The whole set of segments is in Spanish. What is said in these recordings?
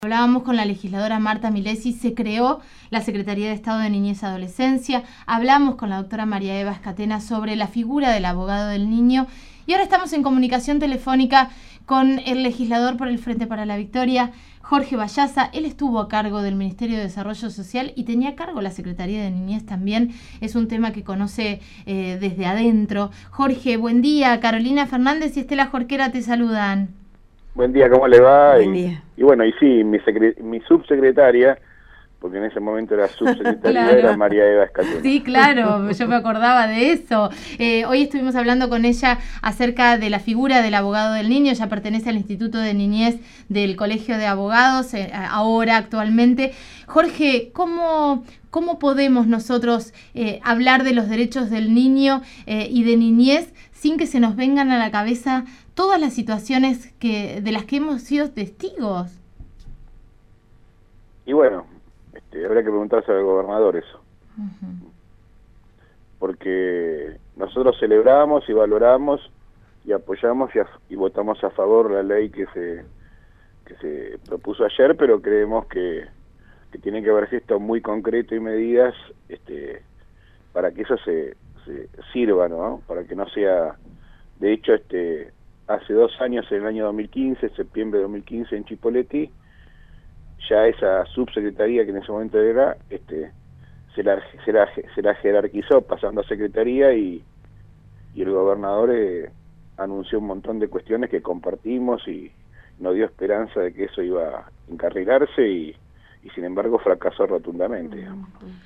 Hablábamos con la legisladora Marta Milesi, se creó la Secretaría de Estado de Niñez y Adolescencia, hablamos con la doctora María Eva Escatena sobre la figura del abogado del niño y ahora estamos en comunicación telefónica con el legislador por el Frente para la Victoria, Jorge Vallaza. Él estuvo a cargo del Ministerio de Desarrollo Social y tenía a cargo la Secretaría de Niñez también. Es un tema que conoce desde adentro. Jorge, buen día. Carolina Fernández y Estela Jorquera te saludan. Buen día, ¿cómo le va? Buen día. Y bueno, y sí, mi subsecretaria, porque en ese momento era subsecretaria, Claro. Era María Eva Escatena. Sí, claro, yo me acordaba de eso. Hoy estuvimos hablando con ella acerca de la figura del abogado del niño. Ella pertenece al Instituto de Niñez del Colegio de Abogados, ahora actualmente. Jorge, ¿cómo podemos nosotros hablar de los derechos del niño y de niñez sin que se nos vengan a la cabeza todas las situaciones de las que hemos sido testigos? Y bueno, habría que preguntarse al gobernador eso. Porque nosotros celebramos y valoramos y apoyamos y votamos a favor la ley que se propuso ayer, pero creemos que tiene que haber gesto muy concreto y medidas para que eso se sirva, ¿no? Para que no sea... De hecho, hace 2 años, en el año 2015, septiembre de 2015, en Chipoleti, ya esa subsecretaría que en ese momento era, se la jerarquizó pasando a secretaría y el gobernador anunció un montón de cuestiones que compartimos y nos dio esperanza de que eso iba a encarrilarse y sin embargo fracasó rotundamente, digamos.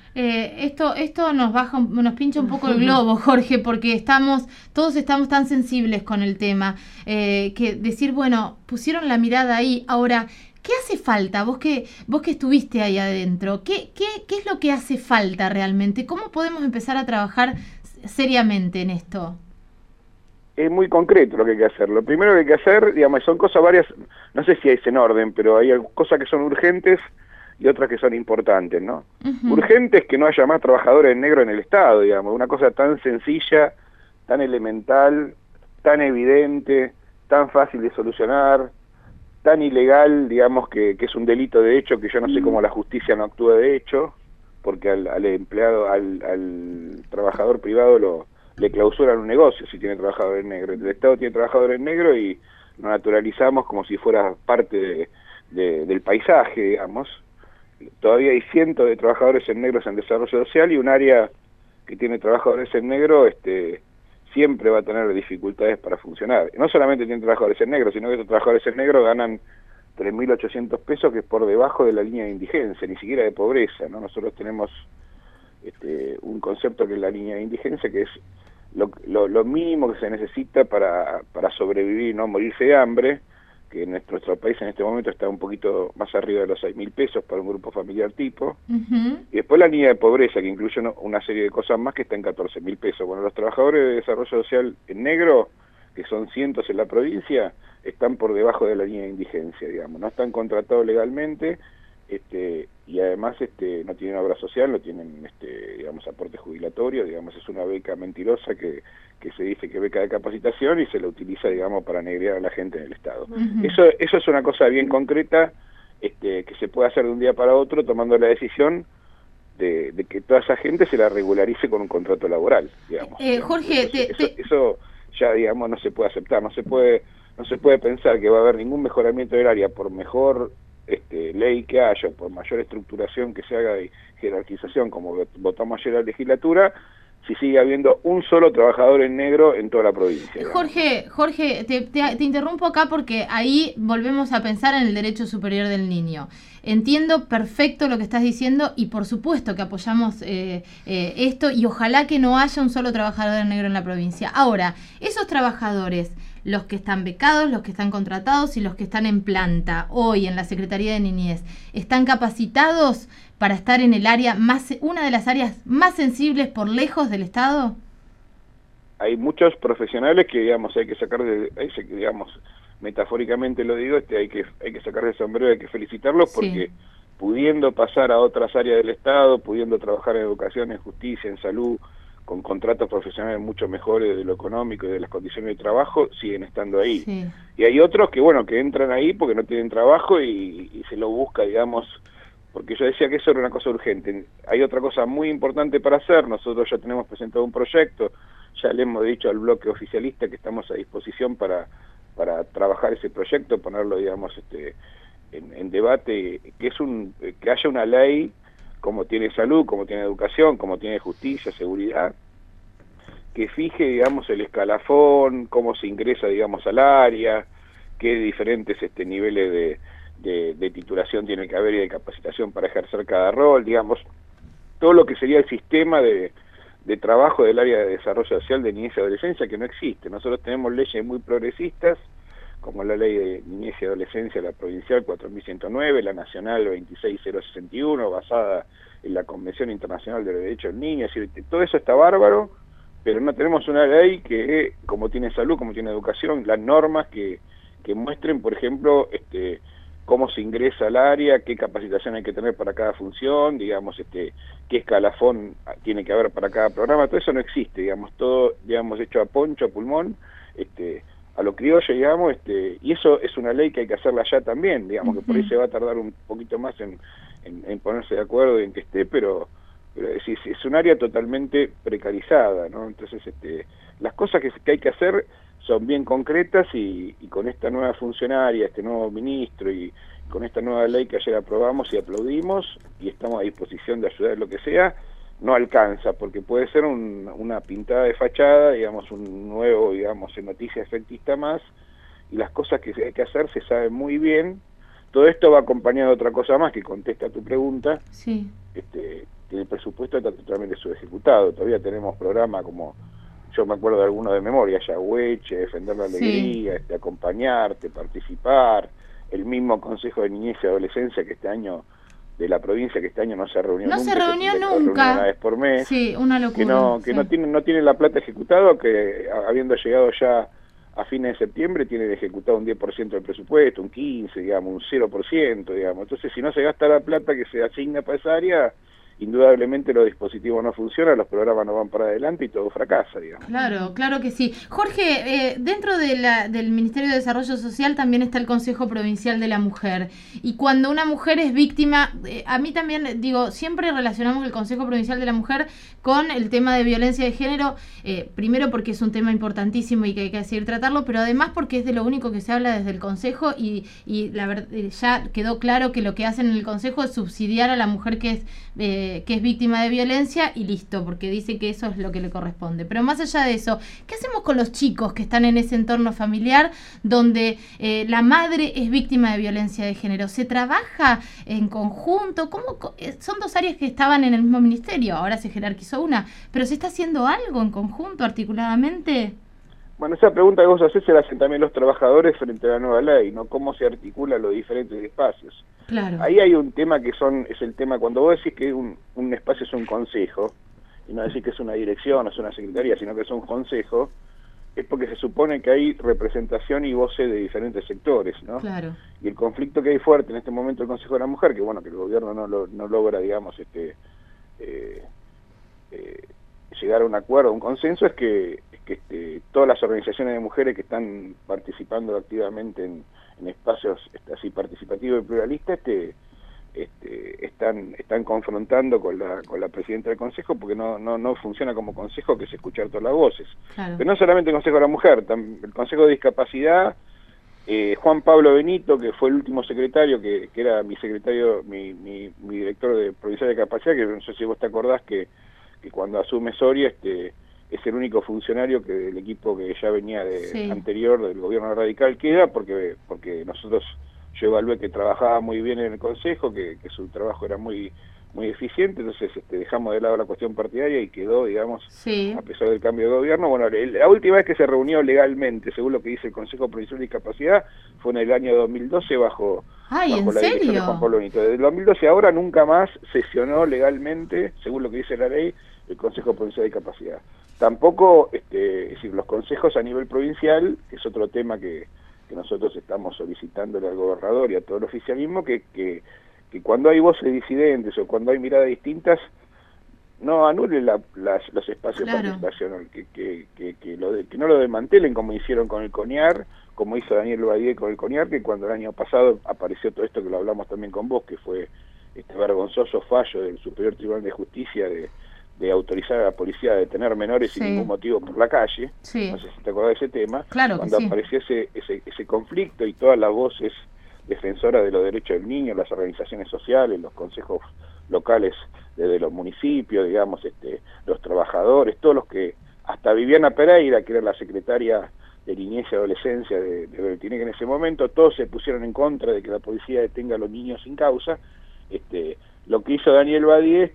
Esto nos pincha un poco el globo, Jorge, porque todos estamos tan sensibles con el tema, que decir, bueno, pusieron la mirada ahí. Ahora, ¿qué hace falta? Vos que estuviste ahí adentro, ¿qué es lo que hace falta realmente? ¿Cómo podemos empezar a trabajar seriamente en esto? Es muy concreto lo que hay que hacer. Lo primero que hay que hacer, digamos, son cosas varias, no sé si es en orden, pero hay cosas que son urgentes y otras que son importantes, ¿no? Urgente es que no haya más trabajadores en negro en el Estado, digamos, una cosa tan sencilla, tan elemental, tan evidente, tan fácil de solucionar, tan ilegal, digamos, que es un delito de hecho, que yo no sé cómo la justicia no actúa de hecho, porque al empleado, al trabajador privado le clausuran un negocio si tiene trabajadores en negro. El Estado tiene trabajadores en negro y lo naturalizamos como si fuera parte del paisaje, digamos. Todavía hay cientos de trabajadores en negros en desarrollo social y un área que tiene trabajadores en negro siempre va a tener dificultades para funcionar. No solamente tienen trabajadores en negro, sino que esos trabajadores en negro ganan 3.800 pesos, que es por debajo de la línea de indigencia, ni siquiera de pobreza, ¿no? Nosotros tenemos un concepto que es la línea de indigencia, que es lo mínimo que se necesita para sobrevivir y no morirse de hambre, que en nuestro país en este momento está un poquito más arriba de los 6.000 pesos para un grupo familiar tipo, y después la línea de pobreza, que incluye una serie de cosas más, que está en 14.000 pesos. Bueno, los trabajadores de desarrollo social en negro, que son cientos en la provincia, están por debajo de la línea de indigencia, digamos, no están contratados legalmente, y además no tienen obra social, no tienen digamos aporte jubilatorio, digamos, es una beca mentirosa que se dice que beca de capacitación y se la utiliza, digamos, para negrear a la gente en el Estado. Eso es una cosa bien concreta, que se puede hacer de un día para otro, tomando la decisión de que toda esa gente se la regularice con un contrato laboral, digamos. Jorge, eso ya, digamos, no se puede aceptar, no se puede pensar que va a haber ningún mejoramiento del área por mejor ley que haya, por mayor estructuración que se haga de jerarquización, como votamos ayer en la legislatura, si sigue habiendo un solo trabajador en negro en toda la provincia. Jorge, te interrumpo acá porque ahí volvemos a pensar en el derecho superior del niño. Entiendo perfecto lo que estás diciendo y por supuesto que apoyamos esto y ojalá que no haya un solo trabajador en negro en la provincia. Ahora, esos trabajadores, los que están becados, los que están contratados y los que están en planta hoy en la Secretaría de Niñez, ¿están capacitados para estar en el área una de las áreas más sensibles por lejos del Estado? Hay muchos profesionales que, digamos, hay que sacar digamos, metafóricamente lo digo, hay que sacar de sombrero, hay que felicitarlos porque pudiendo pasar a otras áreas del Estado, pudiendo trabajar en educación, en justicia, en salud, con contratos profesionales mucho mejores de lo económico y de las condiciones de trabajo, siguen estando ahí. Sí. Y hay otros que, bueno, que entran ahí porque no tienen trabajo y se lo busca, digamos, porque yo decía que eso era una cosa urgente. Hay otra cosa muy importante para hacer. Nosotros ya tenemos presentado un proyecto, ya le hemos dicho al bloque oficialista que estamos a disposición para trabajar ese proyecto, ponerlo, digamos, en debate, que haya una ley como tiene salud, como tiene educación, como tiene justicia, seguridad, que fije, digamos, el escalafón, cómo se ingresa, digamos, al área, qué diferentes niveles de titulación tiene que haber y de capacitación para ejercer cada rol, digamos, todo lo que sería el sistema de trabajo del área de desarrollo social de niñez y adolescencia, que no existe. Nosotros tenemos leyes muy progresistas, como la ley de niñez y adolescencia, la provincial 4109, la nacional 26061, basada en la Convención Internacional de los Derechos del Niño, es decir, todo eso está bárbaro, pero no tenemos una ley que, como tiene salud, como tiene educación, las normas que muestren, por ejemplo, cómo se ingresa al área, qué capacitación hay que tener para cada función, digamos, qué escalafón tiene que haber para cada programa, todo eso no existe, digamos, todo, digamos, hecho a poncho, a pulmón, a lo criollo, digamos, y eso es una ley que hay que hacerla ya también, digamos, que por ahí se va a tardar un poquito más en ponerse de acuerdo y en que esté, pero es un área totalmente precarizada, ¿no? Entonces, las cosas que hay que hacer son bien concretas y con esta nueva funcionaria, este nuevo ministro y con esta nueva ley que ayer aprobamos y aplaudimos y estamos a disposición de ayudar en lo que sea, no alcanza, porque puede ser una pintada de fachada, digamos, un nuevo, digamos, noticia efectista más, y las cosas que hay que hacer se saben muy bien. Todo esto va acompañado de otra cosa más que contesta a tu pregunta. Sí. Que el presupuesto está totalmente subejecutado. Todavía tenemos programas como, yo me acuerdo de algunos de memoria, Yagüeche, Defender la Alegría, Acompañarte, Participar, el mismo Consejo de Niñez y Adolescencia que este año, de la provincia, que este año no se reunió nunca. No se reunió nunca. Una vez por mes. Sí, una locura. Que no tiene la plata ejecutado, que habiendo llegado ya a fines de septiembre tienen ejecutado un 10% del presupuesto, un 15%, digamos, un 0%, digamos. Entonces, si no se gasta la plata que se asigna para esa área, indudablemente los dispositivos no funcionan, los programas no van para adelante y todo fracasa, digamos. Claro, claro que sí. Jorge, dentro del Ministerio de Desarrollo Social también está el Consejo Provincial de la Mujer. Y cuando una mujer es víctima, a mí también, digo, siempre relacionamos el Consejo Provincial de la Mujer con el tema de violencia de género, primero porque es un tema importantísimo y que hay que seguir tratarlo, pero además porque es de lo único que se habla desde el Consejo y la verdad ya quedó claro que lo que hacen en el Consejo es subsidiar a la mujer que es víctima de violencia y listo, porque dice que eso es lo que le corresponde. Pero más allá de eso, ¿qué hacemos con los chicos que están en ese entorno familiar donde la madre es víctima de violencia de género? ¿Se trabaja en conjunto? Son dos áreas que estaban en el mismo ministerio, ahora se jerarquizó una, pero ¿se está haciendo algo en conjunto, articuladamente? Bueno, esa pregunta que vos hacés se la hacen también los trabajadores frente a la nueva ley, ¿no? ¿Cómo se articulan los diferentes espacios? Claro. Ahí hay un tema es el tema, cuando vos decís que un espacio es un consejo, y no decís que es una dirección o es una secretaría, sino que es un consejo, es porque se supone que hay representación y voces de diferentes sectores, ¿no? Claro. Y el conflicto que hay fuerte en este momento el Consejo de la Mujer, que bueno, que el gobierno no logra, digamos, llegar a un acuerdo, a un consenso, es que todas las organizaciones de mujeres que están participando activamente en espacios así participativos y pluralistas están confrontando con la presidenta del Consejo, porque no funciona como consejo, que es escuchar todas las voces. Claro. Pero no solamente el Consejo de la Mujer, el Consejo de Discapacidad, Juan Pablo Benito, que fue el último secretario, que era mi secretario, mi director de Provincial de Discapacidad, que no sé si vos te acordás que cuando asume Soria, es el único funcionario que del equipo que ya venía anterior del gobierno radical queda, porque nosotros, yo evalué que trabajaba muy bien en el Consejo, que su trabajo era muy eficiente, entonces dejamos de lado la cuestión partidaria y quedó, digamos, a pesar del cambio de gobierno. Bueno, la última vez que se reunió legalmente, según lo que dice el Consejo Provincial de Discapacidad, fue en el año 2012 bajo la dirección de Juan Pablo Benito. Desde el 2012 ahora nunca más sesionó legalmente, según lo que dice la ley, el Consejo Provincial de Discapacidad. Tampoco, es decir, los consejos a nivel provincial, que es otro tema que nosotros estamos solicitándole al gobernador y a todo el oficialismo, que cuando hay voces disidentes o cuando hay miradas distintas, no anule los espacios de participación, que no lo desmantelen como hicieron con el CONIAR, como hizo Daniel Badie con el CONIAR, que cuando el año pasado apareció todo esto que lo hablamos también con vos, que fue este vergonzoso fallo del Superior Tribunal de Justicia de autorizar a la policía a detener menores sin ningún motivo por la calle. No sé si te acordás de ese tema. Claro, cuando apareció ese conflicto y todas las voces defensoras de los derechos del niño, las organizaciones sociales, los consejos locales desde los municipios, digamos, los trabajadores, todos los que, hasta Viviana Pereira, que era la secretaria de Niñez y Adolescencia de Beltinec en ese momento, todos se pusieron en contra de que la policía detenga a los niños sin causa. Lo que hizo Daniel Badie,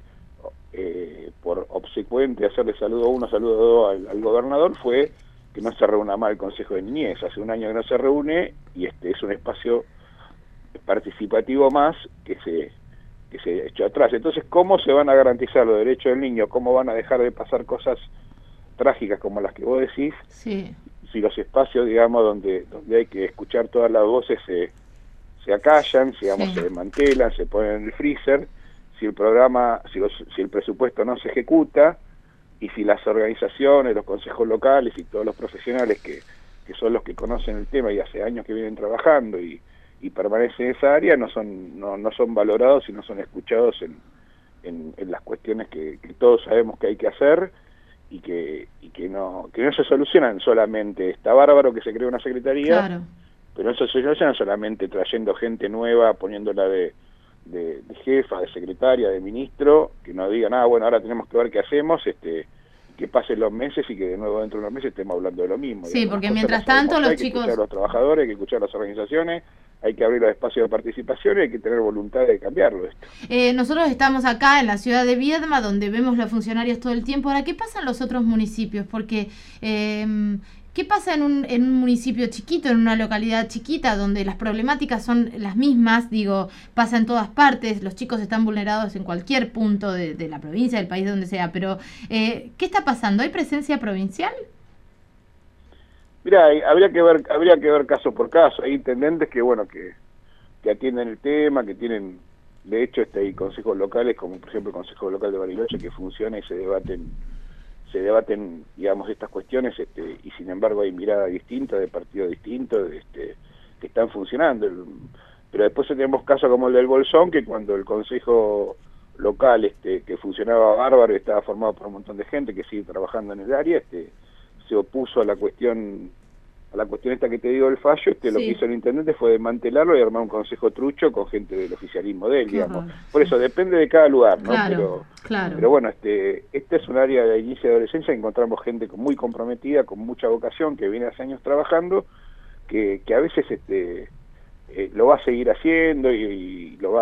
por obsecuente hacerle saludo 1, saludo 2 al gobernador, fue que no se reúna más el Consejo de Niñez. Hace un año que no se reúne y es un espacio participativo más que se echó atrás. Entonces, ¿cómo se van a garantizar los derechos del niño? ¿Cómo van a dejar de pasar cosas trágicas como las que vos decís? Sí. Si los espacios, digamos, donde hay que escuchar todas las voces se acallan, digamos, se desmantelan, se ponen en el freezer, si el programa, si el presupuesto no se ejecuta, y si las organizaciones, los consejos locales y todos los profesionales que son los que conocen el tema y hace años que vienen trabajando y permanecen en esa área, no son valorados y no son escuchados en las cuestiones que todos sabemos que hay que hacer y que no se solucionan solamente. Está bárbaro que se cree una secretaría, claro, pero no se solucionan solamente trayendo gente nueva, poniéndola de jefa, de secretaria, de ministro, que no digan, bueno, ahora tenemos que ver qué hacemos, que pasen los meses y que de nuevo dentro de unos meses estemos hablando de lo mismo. Sí, porque mientras tanto los chicos... Hay que escuchar a los trabajadores, hay que escuchar a las organizaciones, hay que abrir los espacios de participación y hay que tener voluntad de cambiarlo esto. Nosotros estamos acá en la ciudad de Viedma, donde vemos los funcionarios todo el tiempo. Ahora, ¿qué pasa en los otros municipios? Porque... ¿qué pasa en un municipio chiquito, en una localidad chiquita, donde las problemáticas son las mismas? Digo, pasa en todas partes, los chicos están vulnerados en cualquier punto de la provincia, del país, donde sea, pero ¿qué está pasando? ¿Hay presencia provincial? Mira, habría que ver caso por caso. Hay intendentes que, bueno, que atienden el tema, que tienen, de hecho, hay consejos locales, como por ejemplo el Consejo Local de Bariloche, que funciona y se debaten, digamos, estas cuestiones, y sin embargo hay miradas distintas, de partidos distintos, que están funcionando. Pero después tenemos casos como el del Bolsón, que cuando el consejo local, que funcionaba bárbaro y estaba formado por un montón de gente que sigue trabajando en el área, se opuso a la cuestión esta que te digo del fallo. Lo que hizo el intendente fue desmantelarlo y armar un consejo trucho con gente del oficialismo de él, digamos. Por eso depende de cada lugar, ¿no? Pero bueno, esta es un área de inicio de adolescencia que encontramos gente muy comprometida, con mucha vocación, que viene hace años trabajando, que a veces lo va a seguir haciendo y lo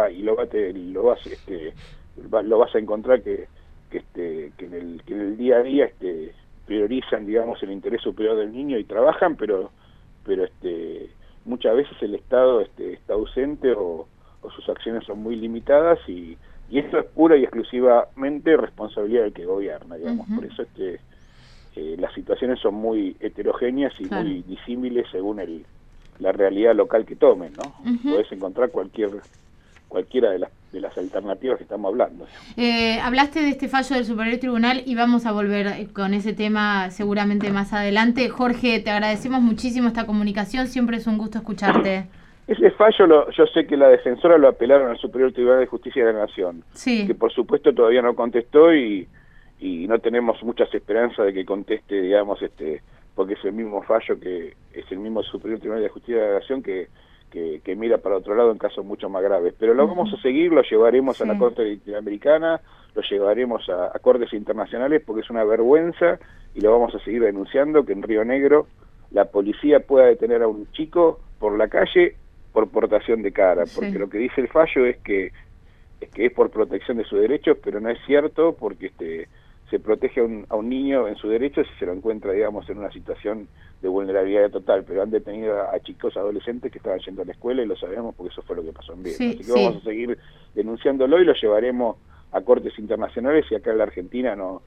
vas a encontrar que en el día a día priorizan, digamos, el interés superior del niño y trabajan, pero muchas veces el Estado está ausente o sus acciones son muy limitadas y esto es pura y exclusivamente responsabilidad del que gobierna, digamos. Por eso las situaciones son muy heterogéneas y muy disímiles según la realidad local que tomen, ¿no? Podés encontrar cualquiera de las alternativas que estamos hablando. Hablaste de este fallo del Superior Tribunal y vamos a volver con ese tema seguramente más adelante. Jorge, te agradecemos muchísimo esta comunicación, siempre es un gusto escucharte. Ese fallo, yo sé que la defensora lo apelaron al Superior Tribunal de Justicia de la Nación, que por supuesto todavía no contestó y no tenemos muchas esperanzas de que conteste, digamos, porque es el mismo fallo, que es el mismo Superior Tribunal de Justicia de la Nación que mira para otro lado en casos mucho más graves. Pero lo vamos a seguir, lo llevaremos a la Corte Interamericana, lo llevaremos a cortes internacionales, porque es una vergüenza, y lo vamos a seguir denunciando, que en Río Negro la policía pueda detener a un chico por la calle por portación de cara, porque lo que dice el fallo es que es por protección de sus derechos, pero no es cierto, porque se protege a un niño en sus derechos si se lo encuentra, digamos, en una situación de vulnerabilidad total, pero han detenido a chicos adolescentes que estaban yendo a la escuela y lo sabemos porque eso fue lo que pasó en Viedma. Así que vamos a seguir denunciándolo y lo llevaremos a cortes internacionales, y acá en la Argentina no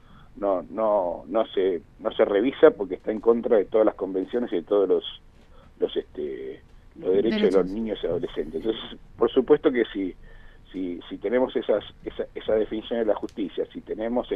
se revisa porque está en contra de todas las convenciones y de todos los derechos de los niños y adolescentes. Entonces, por supuesto que si si tenemos esa definición de la justicia, si tenemos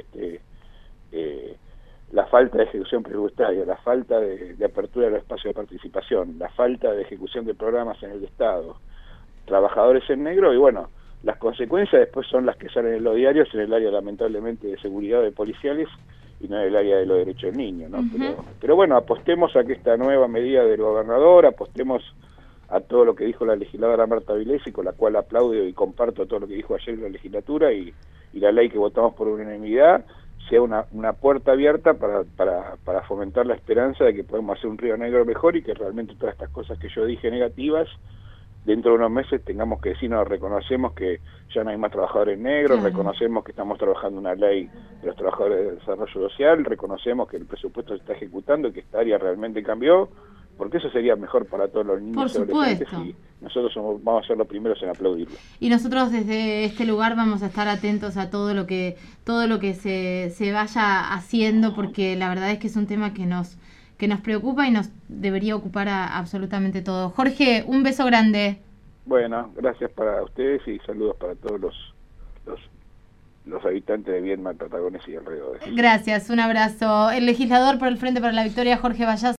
la falta de ejecución presupuestaria, la falta de apertura de los espacios de participación, la falta de ejecución de programas en el Estado, trabajadores en negro, y bueno, las consecuencias después son las que salen en los diarios, en el área lamentablemente de seguridad de policiales y no en el área de los derechos del niño, ¿no? Pero bueno, apostemos a que esta nueva medida del gobernador, apostemos a todo lo que dijo la legisladora Marta Vilesi, con la cual aplaudo y comparto todo lo que dijo ayer en la legislatura, y la ley que votamos por unanimidad sea una puerta abierta para fomentar la esperanza de que podemos hacer un Río Negro mejor y que realmente todas estas cosas que yo dije negativas, dentro de unos meses tengamos que decir, nos reconocemos que ya no hay más trabajadores negros, reconocemos que estamos trabajando una ley de los trabajadores de desarrollo social, reconocemos que el presupuesto se está ejecutando y que esta área realmente cambió, porque eso sería mejor para todos los niños y adolescentes, y nosotros vamos a ser los primeros en aplaudirlo. Y nosotros desde este lugar vamos a estar atentos a todo lo que se vaya haciendo, porque la verdad es que es un tema que nos preocupa y nos debería ocupar a absolutamente todo. Jorge, un beso grande. Bueno, gracias para ustedes y saludos para todos los habitantes de Viedma, Patagones y alrededores. Gracias, un abrazo. El legislador por el Frente para la Victoria, Jorge Vallazo.